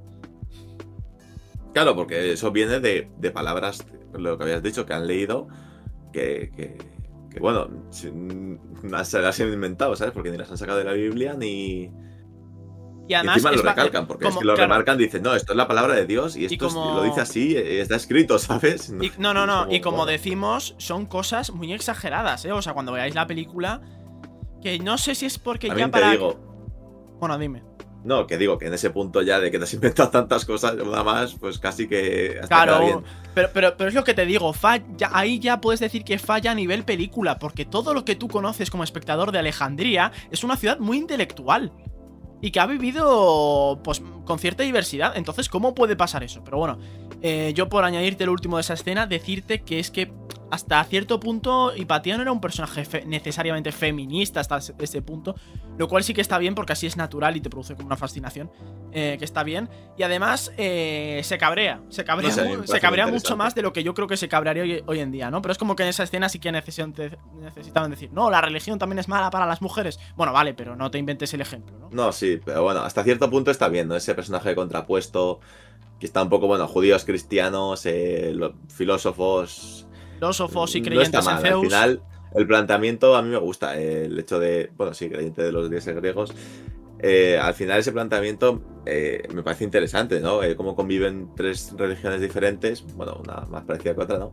Speaker 4: Claro, porque eso viene de palabras, lo que habías dicho, que han leído, que bueno, se las han inventado, ¿sabes? Porque ni las han sacado de la Biblia ni...
Speaker 3: Y además
Speaker 4: encima lo recalcan, porque es que lo remarcan, dicen, no, esto es la palabra de Dios y esto lo dice así, está escrito, ¿sabes?
Speaker 3: No. Y como decimos, son cosas muy exageradas, ¿eh? O sea, cuando veáis la película, que no sé si es porque
Speaker 4: también
Speaker 3: ya para...
Speaker 4: te digo...
Speaker 3: Bueno, dime.
Speaker 4: No, que digo que en ese punto ya de que te has inventado tantas cosas, una más, pues casi que hasta
Speaker 3: claro,
Speaker 4: queda bien.
Speaker 3: Pero es lo que te digo, ahí ya puedes decir que falla a nivel película, porque todo lo que tú conoces como espectador de Alejandría es una ciudad muy intelectual y que ha vivido pues con cierta diversidad. Entonces, ¿cómo puede pasar eso? Pero bueno, yo por añadirte lo último de esa escena, decirte que es que hasta cierto punto Hipatia no era un personaje necesariamente feminista hasta ese punto, lo cual sí que está bien porque así es natural y te produce como una fascinación, que está bien. Y además se cabrea mucho más de lo que yo creo que se cabrearía hoy en día, ¿no? Pero es como que en esa escena sí que necesitaban decir, no, la religión también es mala para las mujeres. Bueno, vale, pero no te inventes el ejemplo, ¿no?
Speaker 4: No, sí, pero bueno, hasta cierto punto está bien, ¿no? Ese personaje contrapuesto, que está un poco, bueno, judíos, cristianos, filósofos
Speaker 3: y creyentes
Speaker 4: no está mal.
Speaker 3: en Zeus.
Speaker 4: Al final, el planteamiento a mí me gusta. El hecho de, bueno, sí, creyente de los dioses griegos. Al final ese planteamiento me parece interesante, ¿no? Cómo conviven tres religiones diferentes, bueno, una más parecida que otra, ¿no?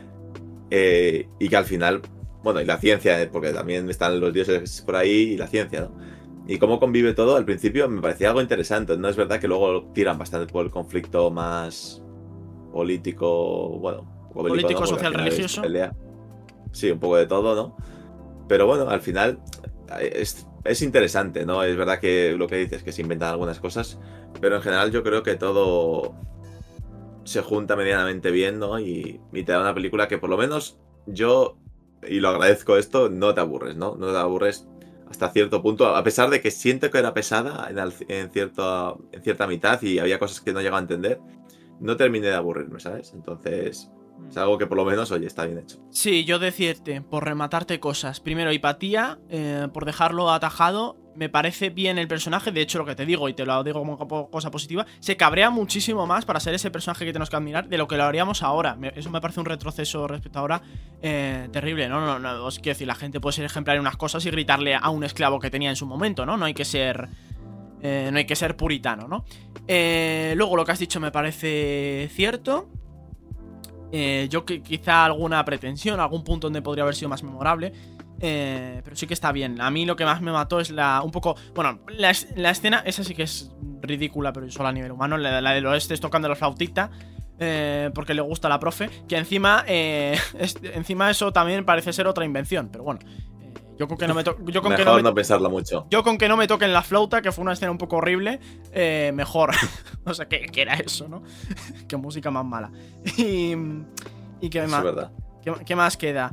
Speaker 4: Y que al final, bueno, y la ciencia, porque también están los dioses por ahí y la ciencia, ¿no? Y cómo convive todo, al principio me parecía algo interesante. No es verdad que luego tiran bastante por el conflicto más político, bueno,
Speaker 3: político, ¿no? Social, religioso.
Speaker 4: Sí, un poco de todo, ¿no? Pero bueno, al final es interesante, ¿no? Es verdad que lo que dices, que se inventan algunas cosas, pero en general yo creo que todo se junta medianamente bien, ¿no? Y te da una película que por lo menos yo, y lo agradezco esto, no te aburres, ¿no? No te aburres hasta cierto punto, a pesar de que siento que era pesada en cierta mitad y había cosas que no llegaba a entender, no terminé de aburrirme, ¿sabes? Entonces... es algo que por lo menos, oye, está bien hecho.
Speaker 3: Sí, yo decirte, por rematarte cosas. Primero, Hipatia, por dejarlo atajado, me parece bien el personaje. De hecho, lo que te digo, y te lo digo como cosa positiva, se cabrea muchísimo más para ser ese personaje que tenemos que admirar de lo que lo haríamos ahora. Eso me parece un retroceso respecto a ahora terrible, ¿no? No, os quiero decir, la gente puede ser ejemplar en unas cosas y gritarle a un esclavo que tenía en su momento, ¿no? No hay que ser puritano, ¿no? Luego, lo que has dicho me parece cierto. Yo quizá alguna pretensión, algún punto donde podría haber sido más memorable, pero sí que está bien. A mí lo que más me mató es la escena, esa sí que es ridícula, pero solo a nivel humano, la de los estés tocando la flautita, porque le gusta a la profe, que encima eso también parece ser otra invención, pero bueno. Yo con que no me
Speaker 4: mejor no pensarlo mucho.
Speaker 3: Yo con que no me toquen la flauta, que fue una escena un poco horrible, mejor. O sea, ¿qué era eso, no? Qué música más mala. ¿Y qué más?
Speaker 4: Es verdad.
Speaker 3: ¿Qué más queda?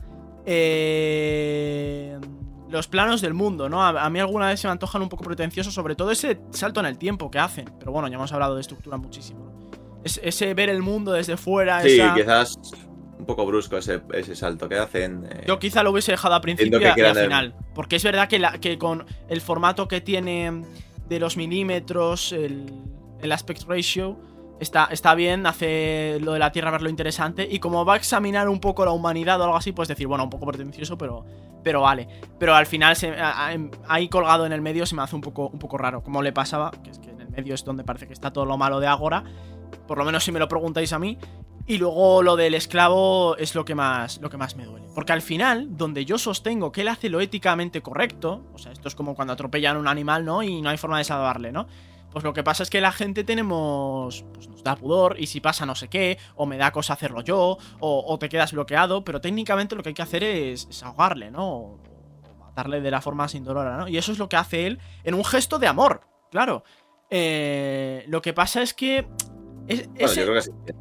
Speaker 3: Los planos del mundo, ¿no? A mí alguna vez se me antojan un poco pretenciosos, sobre todo ese salto en el tiempo que hacen. Pero bueno, ya hemos hablado de estructura muchísimo, ¿no? Ese ver el mundo desde fuera.
Speaker 4: Sí, quizás un poco brusco ese salto que hacen.
Speaker 3: Yo quizá lo hubiese dejado al principio y al final. Porque es verdad que con el formato que tiene de los milímetros, el aspect ratio, está bien, hace lo de la Tierra verlo interesante. Y como va a examinar un poco la humanidad o algo así, puedes decir, bueno, un poco pretencioso, pero vale. Pero al final, ahí colgado en el medio se me hace un poco raro. Como le pasaba, que es que en el medio es donde parece que está todo lo malo de Ágora. Por lo menos si me lo preguntáis a mí. Y luego lo del esclavo es lo que más me duele. Porque al final, donde yo sostengo que él hace lo éticamente correcto, o sea, esto es como cuando atropellan a un animal, ¿no? Y no hay forma de salvarle, ¿no? Pues lo que pasa es que la gente pues nos da pudor, y si pasa no sé qué, o me da cosa hacerlo yo, o te quedas bloqueado, pero técnicamente lo que hay que hacer es ahogarle, ¿no? O matarle de la forma más indolora, ¿no? Y eso es lo que hace él en un gesto de amor, claro. Lo que pasa es que...
Speaker 4: Bueno, yo creo que sí.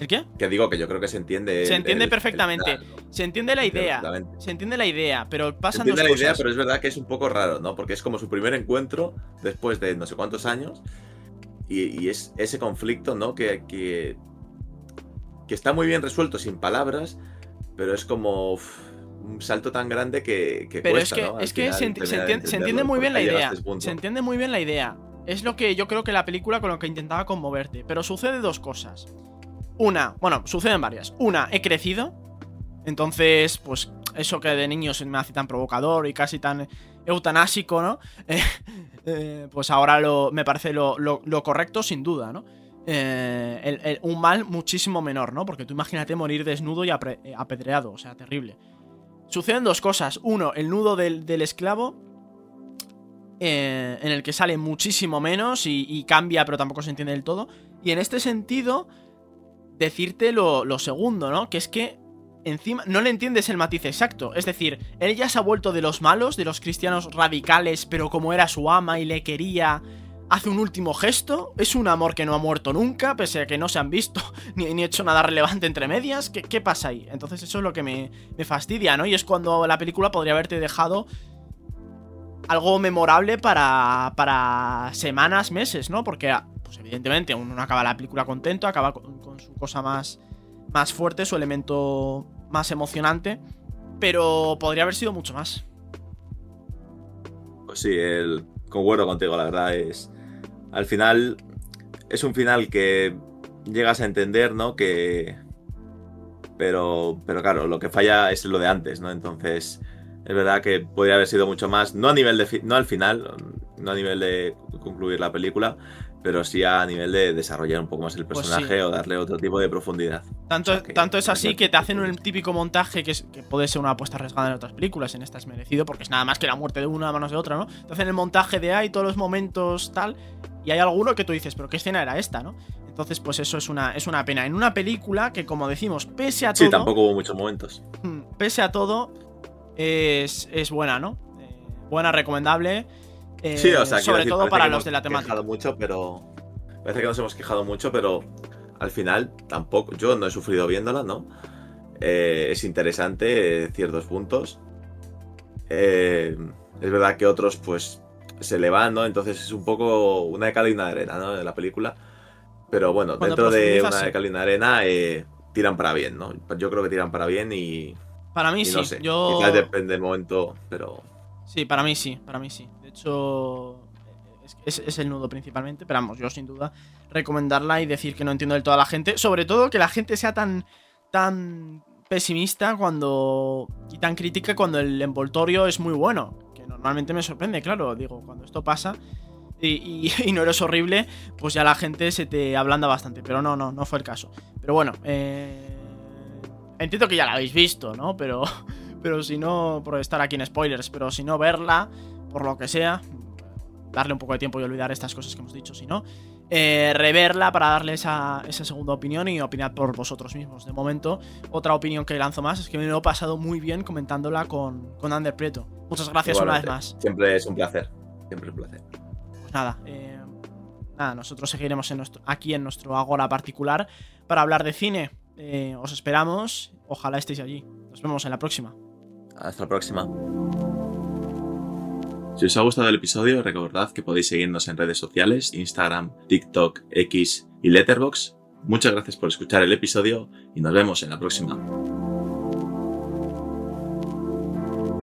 Speaker 3: ¿El qué?
Speaker 4: Que digo que yo creo que se entiende.
Speaker 3: Se entiende perfectamente.
Speaker 4: El final, ¿no?
Speaker 3: Se entiende la idea.
Speaker 4: Perfectamente.
Speaker 3: Se entiende la idea, pero pasan
Speaker 4: Se
Speaker 3: dos
Speaker 4: entiende la idea,
Speaker 3: cosas.
Speaker 4: pero es verdad que es un poco raro, ¿no? Porque es como su primer encuentro después de no sé cuántos años. Y es ese conflicto, ¿no? Que está muy bien resuelto sin palabras, pero es como un salto tan grande que
Speaker 3: Pero
Speaker 4: cuesta,
Speaker 3: es que,
Speaker 4: ¿no? Al
Speaker 3: es que
Speaker 4: final
Speaker 3: se
Speaker 4: terminar de
Speaker 3: entiende
Speaker 4: entenderlo,
Speaker 3: muy bien la
Speaker 4: porque llega
Speaker 3: idea.
Speaker 4: hasta ese punto.
Speaker 3: Se entiende muy bien la idea. Es lo que yo creo que la película con lo que intentaba conmoverte. Pero sucede dos cosas. Una, bueno, suceden varias. Una, he crecido. Entonces, pues eso que de niño se me hace tan provocador y casi tan eutanásico, ¿no? Pues ahora me parece lo correcto, sin duda, ¿no? Un mal muchísimo menor, ¿no? Porque tú imagínate morir desnudo y apedreado, o sea, terrible. Suceden dos cosas. Uno, el nudo del esclavo, en el que sale muchísimo menos y cambia, pero tampoco se entiende del todo. Y en este sentido, decirte lo segundo, ¿no? Que es que encima no le entiendes el matiz exacto. Es decir, él ya se ha vuelto de los malos, de los cristianos radicales, pero como era su ama y le quería, hace un último gesto. Es un amor que no ha muerto nunca, pese a que no se han visto ni hecho nada relevante entre medias. ¿Qué pasa ahí? Entonces eso es lo que me fastidia, ¿no? Y es cuando la película podría haberte dejado algo memorable para semanas, meses, ¿no? Porque, pues evidentemente, uno no acaba la película contento, acaba con su cosa más fuerte, su elemento más emocionante, pero podría haber sido mucho más.
Speaker 4: Pues sí, concuerdo contigo, la verdad es... Al final, es un final que llegas a entender, ¿no? Pero claro, lo que falla es lo de antes, ¿no? Entonces... Es verdad que podría haber sido mucho más, no a nivel no al final, no a nivel de concluir la película, pero sí a nivel de desarrollar un poco más el personaje, pues sí, o darle otro tipo de profundidad.
Speaker 3: Tanto es así que te hacen un típico montaje que puede ser una apuesta arriesgada en otras películas, en esta es merecido, porque es nada más que la muerte de una a manos de otra, ¿no? Te hacen el montaje de ahí, todos los momentos, tal, y hay alguno que tú dices, pero ¿qué escena era esta, no? Entonces, pues eso es una pena. En una película que, como decimos, pese a todo...
Speaker 4: Sí, tampoco hubo muchos momentos.
Speaker 3: Pese a todo... Es buena, ¿no? Buena, recomendable.
Speaker 4: Sí, o sea,
Speaker 3: sobre todo para los de la temática.
Speaker 4: Parece que nos hemos quejado mucho, pero al final tampoco. Yo no he sufrido viéndola, ¿no? Es interesante, ciertos puntos. Es verdad que otros, pues, se le van, ¿no? Entonces es un poco una de cal y una de arena, ¿no? De la película. Pero bueno, dentro de una de cal y una arena, tiran para bien, ¿no? Yo creo que tiran para bien y...
Speaker 3: Para mí sí,
Speaker 4: no sé, quizás depende del momento, pero...
Speaker 3: Sí, para mí sí. De hecho, es el nudo principalmente, pero vamos, yo sin duda recomendarla y decir que no entiendo del todo a la gente. Sobre todo que la gente sea tan pesimista y tan crítica cuando el envoltorio es muy bueno. Que normalmente me sorprende, claro, digo, cuando esto pasa y no eres horrible, pues ya la gente se te ablanda bastante. Pero no fue el caso. Pero bueno, entiendo que ya la habéis visto, ¿no? Pero si no, por estar aquí en spoilers, pero si no, verla, por lo que sea, darle un poco de tiempo y olvidar estas cosas que hemos dicho, si no, reverla para darle esa segunda opinión y opinad por vosotros mismos. De momento, otra opinión que lanzo más es que me lo he pasado muy bien comentándola con Ander Prieto. Muchas gracias una vez más.
Speaker 4: Siempre es un placer, siempre es un placer.
Speaker 3: Pues nada, nosotros seguiremos aquí en nuestro Agora particular para hablar de cine. Os esperamos, ojalá estéis allí. Nos vemos en la próxima.
Speaker 4: Hasta la próxima. Si os ha gustado el episodio, recordad que podéis seguirnos en redes sociales, Instagram, TikTok, X y Letterboxd. Muchas gracias por escuchar el episodio y nos vemos en la próxima.